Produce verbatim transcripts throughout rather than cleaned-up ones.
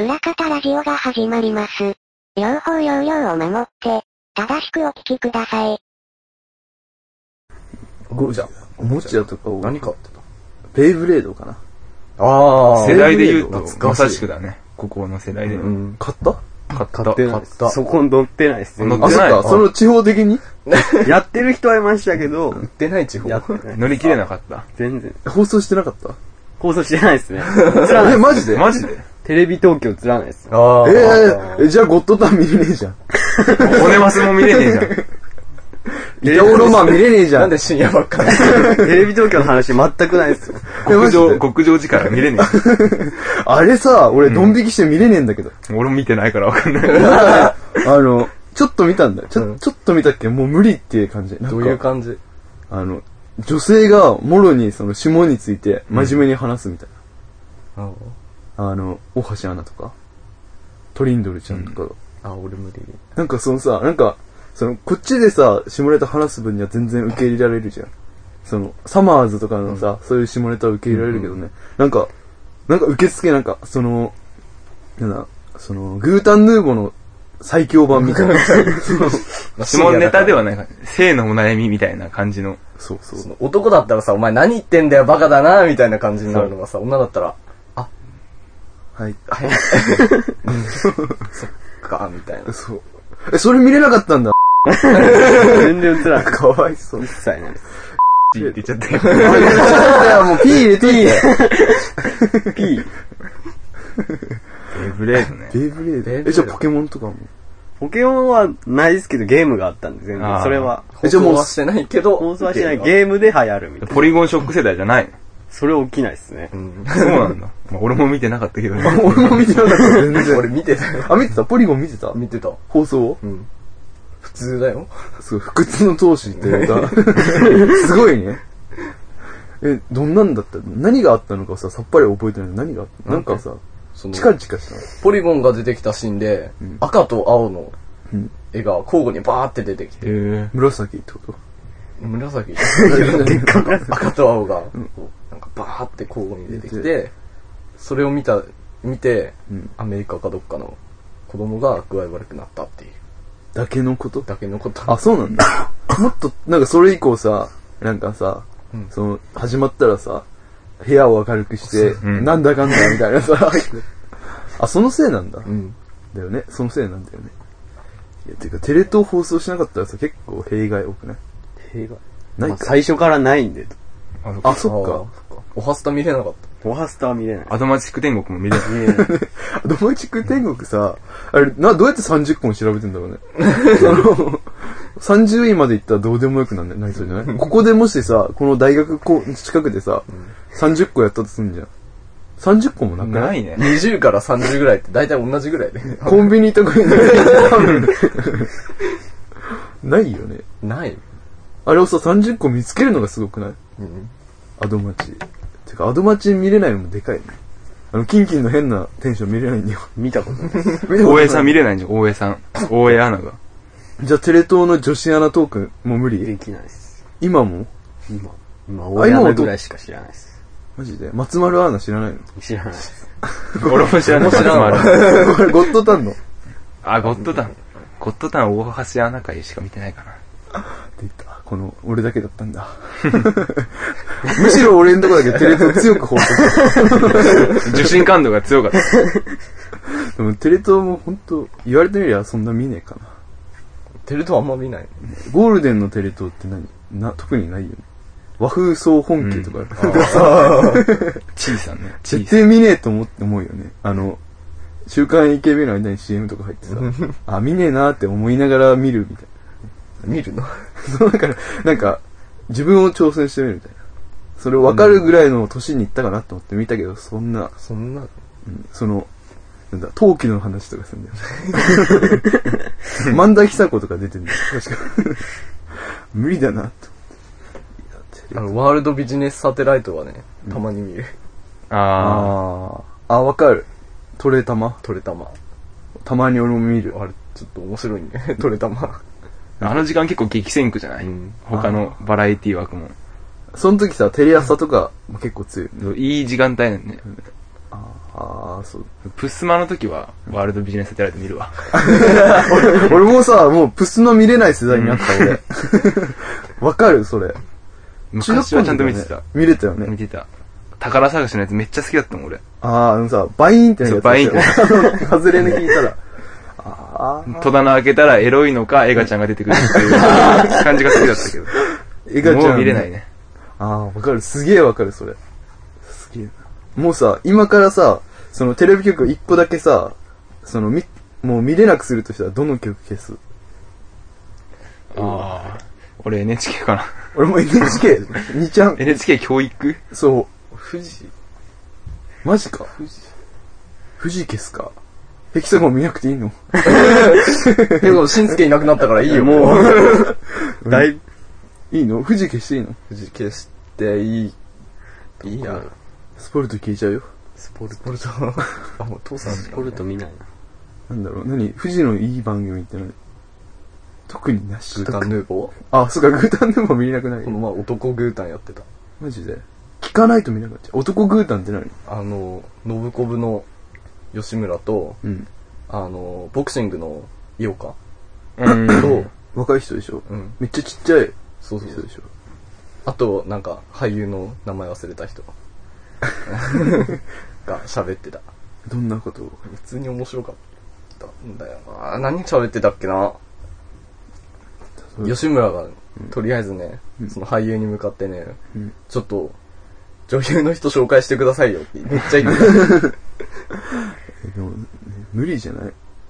裏方ラジオが始まります。用法用量を守って、正しくお聞きください。 おもちゃ。 おもちゃとかを。 何買ってた？ ベイブレードかな。 ああ。 世代で言うと、まさしくだね。ここの世代で。 うん。買った買った。 買ってない。買った。 そこ乗ってないっす。 乗ってない。 あ、そっか。その地方的にやってる人はいましたけど、 売ってない地方。 やってない。 乗り切れなかった。 全然。 放送してなかった放送してないっすね。 え、マジでマジでテレビ東京映らないっす。 ああ。 えー、じゃあゴッドタン見れねえじゃん。 骨マスも見れねえじゃん。 板尾ロマン見れねえじゃん。 なんで深夜ばっかり。 テレビ東京の話全くないっすよ。 極上、極上力見れねえ。 あれさ、俺ドン引きして見れねえんだけど。 俺も見てないからわかんない。 あの、ちょっと見たんだよ。ちょ、ちょっと見たっけもう無理っていう感じ。 どういう感じ？ あの、女性がもろにその下について真面目に話すみたいな。あの、大橋アナとか、トリンドルちゃんとかが。 あ、俺無理。 なんかそのさ、なんか、その、こっちでさ、下ネタ話す分には全然受け入れられるじゃん。その、サマーズとかのさ、そういう下ネタは受け入れられるけどね。なんか、なんか受付なんか、その、なんだ、その、グータンヌーボの最強版みたいな。 下ネタではないか。性のお悩みみたいな感じの。 そうそう。 その男だったらさ、お前何言ってんだよ、バカだな、みたいな感じになるのがさ、女だったら、あ、 はい。 はい。そっか、みたいな。 そう。え、それ見れなかったんだ。 全然映らない。 かわいそう。 一切ない。 ピーって言っちゃったよ。 言っちゃったよ、もうピー入れといて。 ピー。 ベイブレードね。 ベイブレード。え、じゃあポケモンとかも。 ポケモンはないですけど、ゲームがあったんで、全然。それは。 放送はしてないけど。 放送はしてない。ゲームで流行るみたいな。 ポリゴンショック世代じゃないの？ それ起きないっすね。 そうなんだ。まあ、俺も見てなかったけどね。 俺も見てなかった、全然。 俺見てたよ。 あ、見てた？ポリゴン見てた？ 見てた。 放送？ うん。普通だよ。 すごい、不屈の闘志っていうか、すごいね。え、どんなんだったの？何があったのかさ、さっぱり覚えてないの。何があったの？なんかさ、チカチカしたの。 ポリゴンが出てきたシーンで、赤と青の絵が交互にバーって出てきて。 紫ってこと？ 紫赤と青が、なんかバーって交互に出てきて、それを見た、見て、アメリカかどっかの子供が具合悪くなったっていう。 だけのことだけのこと。 あ、そうなんだ。もっと、なんかそれ以降さ、なんかさ、その、始まったらさ、部屋を明るくして、なんだかんだみたいなさ、あ、そのせいなんだ。だよね。そのせいなんだよね。いや、てか、テレ東放送しなかったらさ、結構弊害多くない？ 弊害ないか。 最初からないんで。 あ、そっか。 オハスタ見れなかった。 オハスタは見れない。 アドマチック天国も見れない。 アドマチック天国さ、あれ、な、どうやってさんじゅっこも調べてんだろうね。あの、さんじゅういまで行ったらどうでもよくなんね、なりそうじゃない？ここでもしさ、この大学こう近くでさ、さんじゅっこやったとすんじゃん。さんじゅっこもなくない？ ないね。 にじゅうからさんじゅうぐらいって大体同じぐらいで。 コンビニとかにないよね。 ない。 あれをさ、さんじゅっこ見つけるのがすごくない？うん、アドマチ。てか、アドマチ見れないのもでかいね。あの、キンキンの変なテンション見れないんだよ。 見たことない。 大江さん見れないんじゃん、大江さん。大江アナが。 じゃあ、テレ東の女子アナトークもう無理？ できないです。 今も？ 今。今、大江アナぐらいしか知らないです。 マジで？松丸アナ知らないの？ 知らないです。 俺も知らない。 知らない。 これ、ゴッドタンの？ あ、ゴッドタン。ゴッドタン大橋アナ会しか見てないかな。 出た。この、俺だけだったんだ。むしろ俺のとこだけテレ東強く放送した。 受信感度が強かった。 でもテレ東もほんと、言われてみりゃそんな見ねえかな。 テレ東あんま見ない。 ゴールデンのテレ東って何？な、特にないよね。和風総本家とかある。 小さね。 絶対見ねえと思って思うよね。あの、週刊イケメンの間に シーエム とか入ってさ、あ、見ねえなーって思いながら見るみたいな。 見るの？ そうだから、なんか、自分を挑戦してみるみたいな。それを分かるぐらいの年に行ったかなと思って見たけど、そんな、 そんな、うん、 その、なんだ、陶器の話とかするんだよ。萬田久子とか出てるんだよ。確か。無理だな、と。 あの、ワールドビジネスサテライトはね、たまに見る。 うん、ああ。あ、わかる。トレタマ？ トレタマ。 たまに俺も見る。 あれ、ちょっと面白いね。トレタマ。 あの時間結構激戦区じゃない、うん、他のバラエティ枠も。 その時さ、テレ朝とかも結構強い、 ね。いい時間帯なんね。 ああ、 あ、そう。 プスマの時は、ワールドビジネスサテライト見るわ。 俺, 俺もさ、もうプスマ見れない世代になった俺。わかるそれ。 昔はちゃんと見てた。 見れたよね。 見てた。宝探しのやつめっちゃ好きだったもん、俺。 ああ、あのさ、バイーンってやつ。 そう、バイーンって。 外れで聞いたら。ああ。戸棚開けたらエロいのか、エガちゃんが出てくるっていう感じが好きだったけど。 エガちゃん、ね。 もう見れないね。 ああ、わかる。すげえわかる、それ。すげえ。もうさ、今からさ、そのテレビ局一個だけさ、そのみ、もう見れなくするとしたらどの曲消す？ ああ。俺 エヌエイチケー かな。 俺も エヌエイチケー、にちゃん。 エヌエイチケー 教育？ そう。 富士マジか。富士。富士消すか。ヘキサゴン見なくていいの？ でも、しんすけいなくなったからいいよ、もう。 だいいいの？富士消していいの？ 富士消していい。いいや。 スポルト消えちゃうよ。 スポルト。スポルト。あ、もう父さんスポルト見ないな。なんだろう、何？富士のいい番組って何？特になし。 グータンヌーボー？ あ、そっか、グータンヌーボー見れなくない？ このまま男グータンやってた。 マジで？聞かないと見なくなっちゃう。男グータンって何？ あの、ノブコブの吉村と、 うん。 あの、ボクシングの井岡うん。 と、 若い人でしょ？ うん。 めっちゃちっちゃいそうそうそう人でしょ？ あと、なんか、俳優の名前忘れた人が喋ってた。 どんなことを？ 普通に面白かったんだよな。何喋ってたっけな。吉村が、とりあえずね、 うん、 その俳優に向かってね、 うん、 ちょっと、女優の人紹介してくださいよってめっちゃ言ってた。 でも、ね、無理じゃない？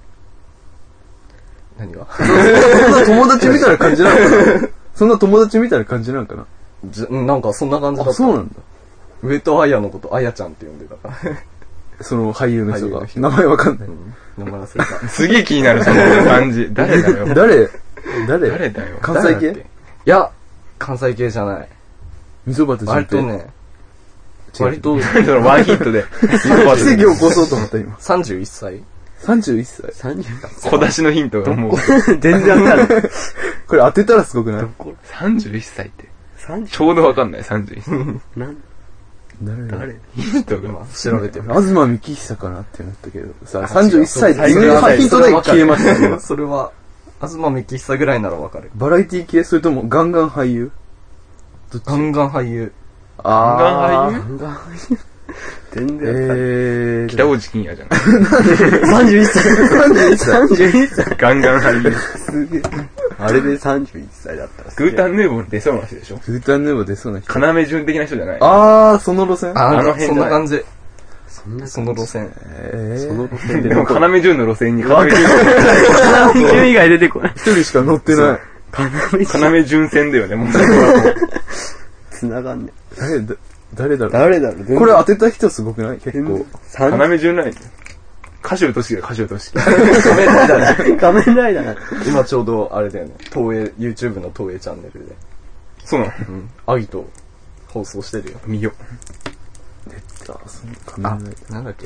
何がそんな友達みたいな感じなのかな？そんな友達みたいな感じなのかな？ じなんかそんな感じだった。 あ、そうなんだ。 上戸彩のことあやちゃんって呼んでたから。 その俳優の人が。 人名前わかんない。 うん、名前忘れた。 すげえ気になる、その感じ。誰だよ。 誰誰誰だよ。 関西系？ いや、関西系じゃない。 溝端淳平。 割とね、割と、 そのワンヒットで。 奇跡を起こそうと思った今。 さんじゅういっさい ? さんじゅういっさい。 さんじゅう小出しのヒントがもう。 全然わかんない。 これ当てたらすごくない？ さんじゅういっさいって。 さんじゅうちょうどわかんない、さんじゅういっさい。 なん誰だ？ 誰ヒントが。 今調べてる。 東幹久かなってなったけど。さ、さんじゅういっさいっていうヒントで消えましたね。 それは、東幹久ぐらいならわかる。 バラエティ系それともガンガン俳優？どっち？ ガンガン俳優。 あー。 ガンガン俳優？ 全然えー。 北大路欣也じゃない。 さんじゅういっさい。さんじゅういっさい。さんじゅういっさい。 ガンガン俳優。 すげえ。あれでさんじゅういっさいだったらグータンヌーボー出そうな人でしょ？ グータンヌーボー出そうな人。 要順的な人じゃない？ あー、その路線？ ああの辺そんな感じ。 そんなその路線。 えー。 その路線で。 でも要順の路線に要順。 要以外出てこない。 一人しか乗ってない。 要順線だよね、もう。 繋がんね。 誰だ、誰だろう。 誰だろう。 これ当てた人すごくない？結構。 要順ない。歌手として歌手として。 仮面ライダー。 仮面ライダーな。 今ちょうどあれだよね。東映、YouTube の東映チャンネルで。 そうなの？ うん。アギト放送してるよ。 見よ。 出た、その仮あ面ライダー。 なんだっけ。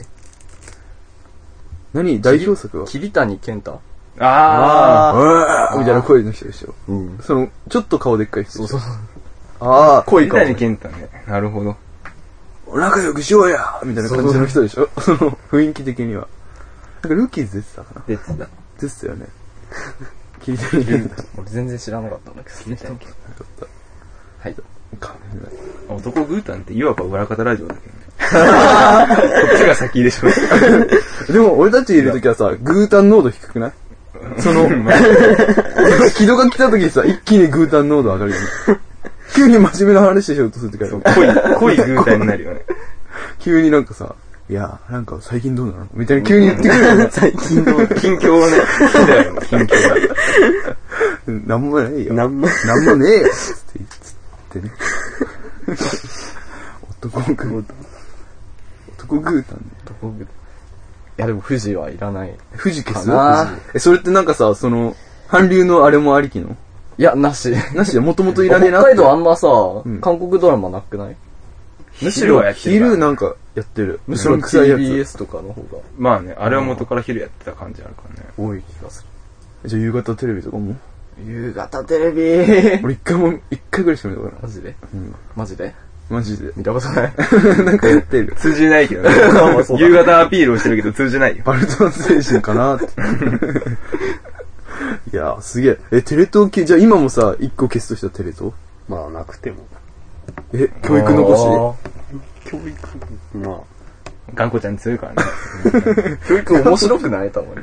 何？代表作は？ 桐谷健太。 あうわーみたいな声の人でしょ。 うん。 その、ちょっと顔でっかい人。 そうそうそう。 ああ、 ー。桐谷健太ね。なるほど。 仲良くしようやみたいな感じの人でしょ。その雰囲気的には。なんかルーキーズ出てたかな？ 出てた。 出てたよね。桐谷健太。 俺全然知らなかったんだけど。桐谷健太。はい。 仮面ライダー。 男グータンっていわば裏方ラジオだけどね。こっちが先でしょ。 でも俺たちいるときはさ、グータン濃度低くない？その、木戸が来たときさ、一気にグータン濃度上がるよね。急に真面目な話しようとするときある。 濃い、濃いグータンになるよね。 急になんかさ、いや、なんか最近どうなのみたいな急に言ってくるよね。 最近どうなの？ 近況はね、好きだよね、近況が。 なんもないよ。 なんもなんもねえよ。つって言ってね。男グータン。男グータンね。 男グータン。いやでも富士はいらない。 富士消す？ かなえ、それってなんかさ、その、韓流のあれもありきの？ いや、なし。 なしでもともといらねえなって。 北海道あんまさ、 ん韓国ドラマなくない？むしろ昼はやってるから昼なんかやってる。 むしろ臭いティーやつ。 ビーエス とかの方がまあね、あれは元から昼やってた感じあるからね。 多い気がすじゃあ夕方テレビとかも？ る。夕方テレビ俺一回も、一回ぐらいしか見たことない。 マジでうん。 マジでマジで。 見たことない。 なんかやってる。 通じないけどね。夕方アピールをしてるけど通じないよ。 バルトン星人かなって。いやー、すげえ。え、テレ東系、じゃあ今もさ、一個消すとしたテレ東？ まあなくても。 え、教育残し？ 教育、まあ。 頑固ちゃん強いからね。 教育面白くないたまに。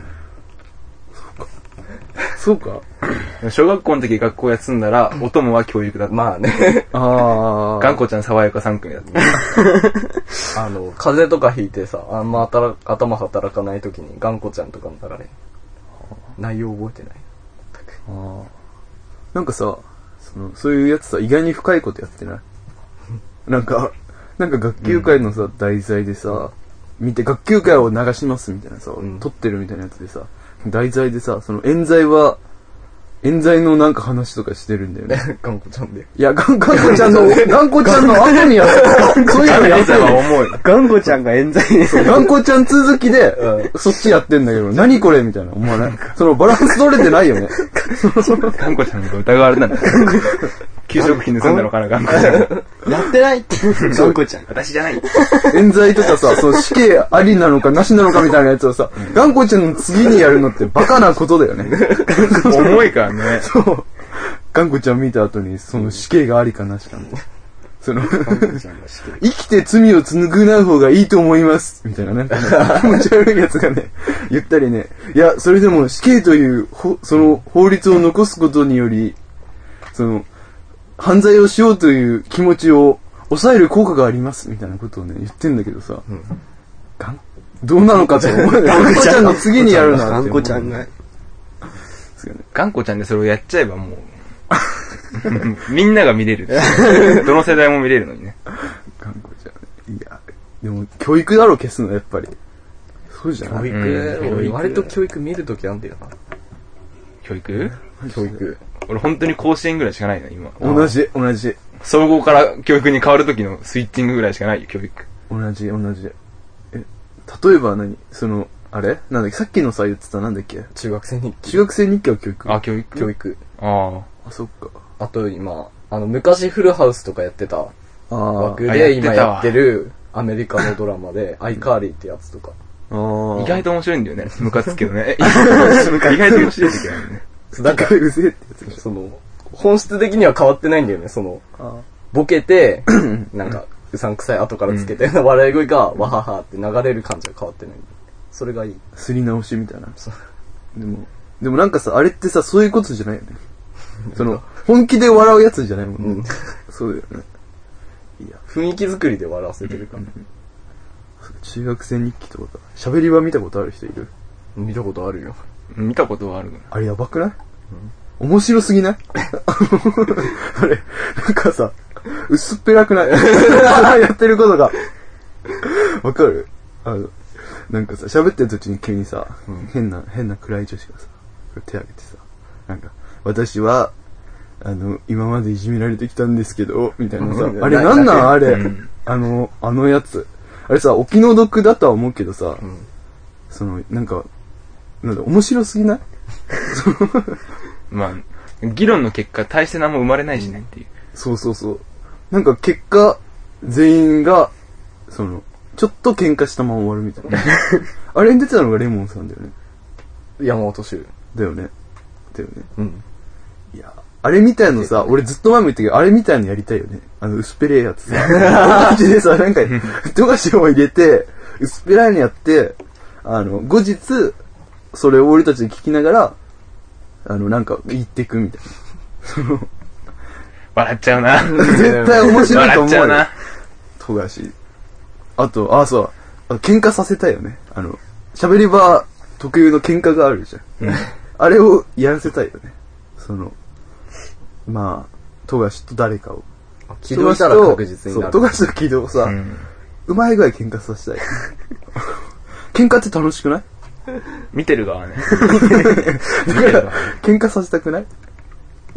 そうか。 小学校の時学校休んだら、お供は教育だった。 まあね。 ああ。 頑固ちゃん爽やかさん組だった。 あの、風邪とかひいてさ、あんま頭働かない時に頑固ちゃんとかの流れ。内容覚えてない。 ああ。なんかさ、その、そういうやつさ、意外に深いことやってない？なんか、なんか学級会のさ、うん、題材でさ、見て、学級会を流しますみたいなさ、うん、撮ってるみたいなやつでさ、題材でさ、その冤罪は、冤罪のなんか話とかしてるんだよね。 頑固ちゃんで。 いや、頑固ちゃんの、頑固ちゃんの後にやってる。そういうのやってる。 頑固ちゃんが冤罪に。 頑固ちゃん続きで、うん、そっちやってんだけど、何これみたいな。思わない。そのバランス取れてないよね。 頑固ちゃんが疑われたんだ。給食費盗んだのかな、頑固ちゃん。 やってないって。頑固ちゃん。 私じゃない。 冤罪とかさ、その死刑ありなのかなしなのかみたいなやつをさ、頑固ちゃんの次にやるのってバカなことだよね。 重いからね。 そう。頑固ちゃん見た後に、その死刑がありかなしかみたいな。その、生きて罪を償う方がいいと思います。みたいなね。気持ち悪いやつがね、言ったりね。いや、それでも死刑という、その法律を残すことにより、その、犯罪をしようという気持ちを抑える効果がありますみたいなことをね言ってんだけどさ、うん、がんどうなのかと思う。頑固ちゃんの次にやるなって。 頑固ちゃんが頑固ちゃんでそれをやっちゃえばもうみんなが見れる。どの世代も見れるのにね。 頑固ちゃん。いやでも教育だろ消すのやっぱり。そうじゃない。 教育、うん、割と教育見るときあんだよな。 教育？ 教育。 俺本当に甲子園ぐらいしかないな、今。 同じ、同じ。 総合から教育に変わる時のスイッチングぐらいしかないよ、教育。 同じ、同じ。え、例えば何その、あれなんだっけさっきのさ言ってたなんだっけ中学生日記。 中学生日記は教育。 あ、教育教育。 ああ。あ、そっか。 あと今、あの、昔フルハウスとかやってた枠で今やってるアメリカのドラマで、アイカーリーってやつとか。 あ意外と面白いんだよね。ムカつくけどね。意外と面白い時あるね。 だから、うぜえってやつでしょ。その、本質的には変わってないんだよね、その、ボケて、なんか、うさんくさい後からつけて、うん、笑い声が、わははって流れる感じが変わってない。それがいい。 すり直しみたいな。でも、でもなんかさ、あれってさ、そういうことじゃないよね。その、本気で笑うやつじゃないもんね。うん、そうだよね。 いや、雰囲気作りで笑わせてるから。うんうん、 中学生日記とかさ、喋り場見たことある人いる？ 見たことあるよ。 見たことはある。 あれやばくない？うん、面白すぎないあれ、なんかさ、薄っぺらくないやってることが。わかる？あの、なんかさ、喋ってる途中に急にさ、うん、変な、変な暗い女子がさ、手挙げてさ、なんか、私は、あの、今までいじめられてきたんですけど、みたいなさ、あれなんなんあれ、うん、あの、あのやつ。あれさ、お気の毒だとは思うけどさ、うん、その、なんか、なんだ、面白すぎないまあ、議論の結果、大して何も生まれないしねっていう。 そうそうそう。なんか結果、全員が、その、ちょっと喧嘩したまま終わるみたいな。あれに出てたのがレモンさんだよね。 山本修。 だよね。だよね。 うん。 いや、あれみたいのさ、俺ずっと前も言ったけど、あれみたいのやりたいよね。あの、薄っぺれえやつさ。マジでさ、なんか、富樫を入れて、薄っぺらいのやって、あの、後日、それを俺たちで聞きながら、あの、なんか、言ってくみたいな。その、 笑っちゃうな。 絶対面白いと思うよ。 笑っちゃうな。 富樫。あと、あ、そう。あ喧嘩させたいよね。あの、喋り場特有の喧嘩があるじゃん。うん、あれをやらせたいよね。その、まあ、富樫と誰かを。 起動したら確実になる。 そう、富樫と起動さ、うん、うまいぐらい喧嘩させたい。喧嘩って楽しくない？ 見てる側ね。 だから喧嘩させたくない？うん、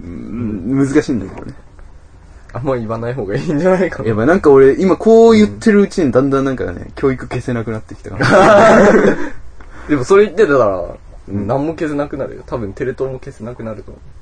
難しいんだけどね。 あんま言わない方がいいんじゃないかな。 やばい、なんか俺今こう言ってるうちにだんだんなんかね、教育消せなくなってきたから。 でもそれ言ってたら、何も消せなくなるよ。多分テレ東も消せなくなると思う。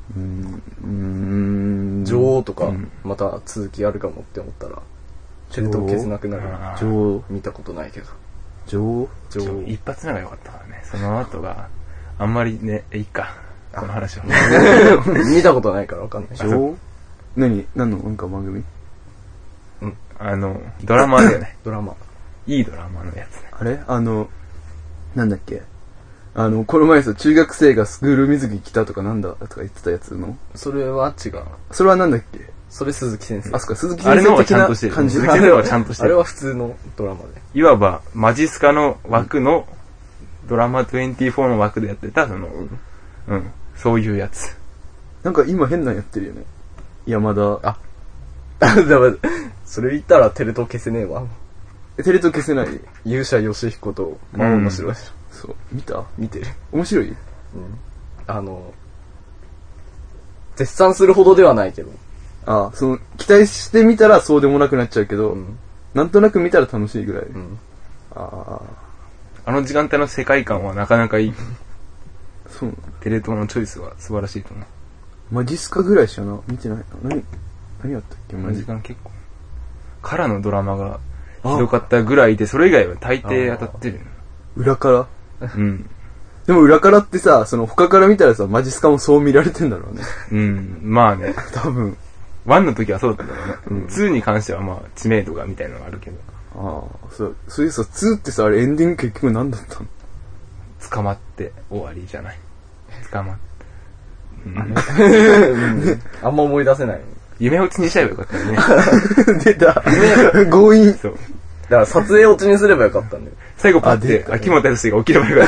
うーん。うーん。 女王とか、 うん、 また続きあるかもって思ったら、テレ東消せなくなる。 女王見たことないけど。 女王女王。 一発目が良かったからね。その後が、あんまりね、いいか。この話は。 見たことないからわかんない。 女王何何のなんか番組？ うん。あの、ドラマだよね。 ドラマ。 いいドラマのやつね。 あれあの、なんだっけあの、この前さ、中学生がスクール水着来たとかなんだとか言ってたやつのそれは違う。 それはなんだっけそれ鈴木先生。 あ、そっか、鈴木あれのは先生的なちゃんとしてる。 感じ鈴木先生はちゃんとしてる。 あれは普通のドラマで。 いわば、マジスカの枠の、ドラマにじゅうよんの枠でやってた、その、うん、そういうやつ。 なんか今変なのやってるよね。山田。 あ、だからそれ言ったらテレ東消せねえわ。 テレ東消せない。 勇者ヨシヒコと魔王の城でしょ。 そう。見た見てる。 面白い？ うん。あの、絶賛するほどではないけど。 ああ、その、期待してみたらそうでもなくなっちゃうけど、うん、なんとなく見たら楽しいぐらい。うん、 ああ。あの時間帯の世界観はなかなかいい。 そう。 テレ東のチョイスは素晴らしいと思う。 マジスカぐらいしかな、見てないな。何、何やったっけマジスカの結構。からのドラマがひどかったぐらいで、それ以外は大抵当たってる。 裏からうん。 でも裏からってさ、その他から見たらさ、マジスカもそう見られてんだろうね。 うん。まあね。 多分。 ワンの時はそうだったんだろうね。うん、ツーに関してはまあ知名度がみたいなのがあるけど。 ああ、そう、そういうさ、ツーってさ、あれエンディング結局何だったの？ 捕まって終わりじゃない。捕まって。 うん、あ, あんま思い出せない。 夢落ちにしちゃえばよかったよね。 出た。強引。 そう。だから撮影落ちにすればよかったんだよ。 最後パッて、秋元康が起きればよかった。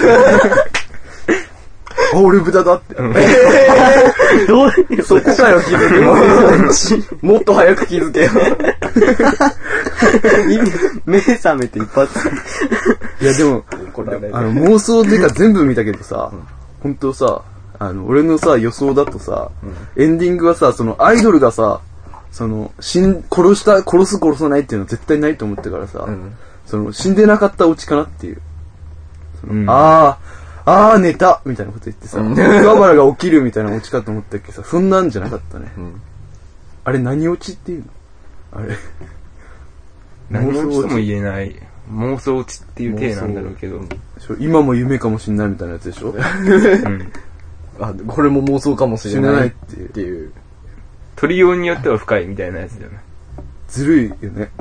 あ、俺豚だって。 うん、どういうそこかよ、気づくの。もっと早く気づけよ。 目覚めて一発。 いやでも、あの妄想でか全部見たけどさ、うん、本当さ、あの、俺のさ、予想だとさ、うん、エンディングはさ、そのアイドルがさ、その、死ん、殺した、殺す殺さないっていうのは絶対ないと思ってからさ、うん、その、死んでなかったオチかなっていう。うん、あー、あー寝たみたいなこと言ってさ、桑原が起きるみたいなオチかと思ったけどさ、そんなんじゃなかったね。うん、あれ何オチっていうの？あれ。 何オチとも言えない。妄想オチっていう体なんだろうけど。 今も夢かもしんないみたいなやつでしょ？うん、 あ、これも妄想かもしれないっていう。っていう取りようによっては深いみたいなやつだよね。 ずるいよね。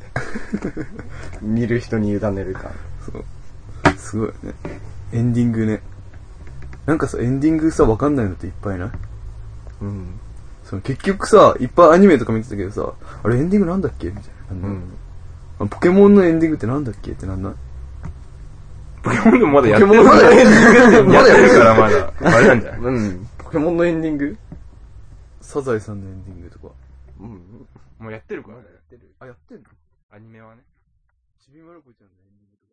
見る人に委ねるか。 そう。すごいね。エンディングね。なんかさ、エンディングさ、わかんないのっていっぱいない？うん。その結局さ、いっぱいアニメとか見てたけどさ、あれエンディングなんだっけみたいな。うん。ポケモンのエンディングってなんだっけってなんない？ ポケモンでもまだやってる。 ポケモンのエンディングってまだやってるからまだ。あれなんじゃない？ うん。ポケモンのエンディング？ サザエさんのエンディングとか。 うん。もうやってるから。 あ、やってんの？ アニメはね。 ちびまる子ちゃんのエンディングとか。